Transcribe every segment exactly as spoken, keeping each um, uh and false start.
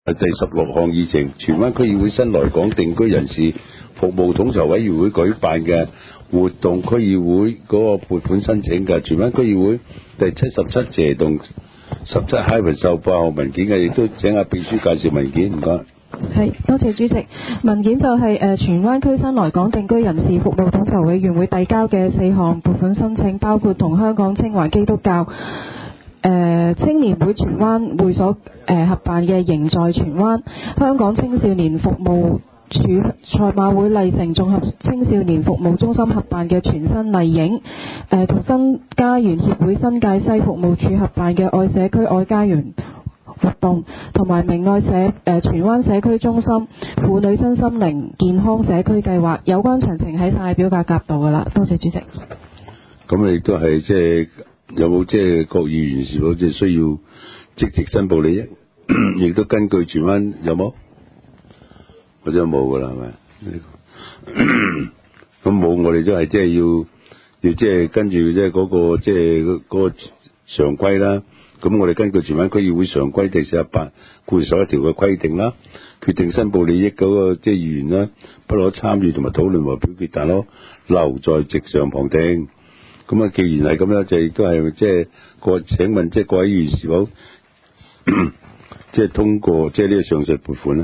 第十六項議程，荃灣區議會新來港定居人士服務統籌委員會舉辦嘅活動，區議會嗰個撥款申請嘅，荃灣區議會第七十七謝動十七 Highway 受報項文件嘅，亦都請阿秘書介紹文件，唔該。 係，多謝主席。文件就係、是、誒、呃、荃灣區新來港定居人士服務統籌委員會遞交嘅四項撥款申請，包括同香港清華基督教誒、呃、青年會荃灣會所誒、呃、合辦嘅營在荃灣，香港青少年服務處賽馬會麗城綜合青少年服務中心合辦嘅全新麗影，誒同新家園協會新界西服務處合辦嘅愛社區愛家園活動，同埋明愛社誒、呃、荃灣社區中心婦女身心靈健康社區計劃，有關詳情喺晒表格夾度噶啦。多謝主席。 咁亦都係即係有冇即係各議員是否即係需要積極申報利益？亦都根據荃灣有冇？或者冇噶啦，係咪？咁冇，我哋都係即係要要即係跟住即係嗰個即係嗰嗰個常規啦。咁我哋根據荃灣區議會常規第四十八括十一條嘅規定啦，決定申報利益嗰個即係議員啦，不可參與同埋討論和表決，但可留在席上旁聽。咁啊，既然係咁樣，就亦都係即係個請問即係各位議員是否即係通過即係呢個上述撥款咧？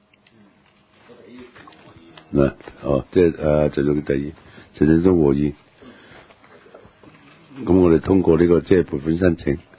嗱，哦，即係誒，就做第二，陳振中和議。咁我哋通過呢個即係撥款申請。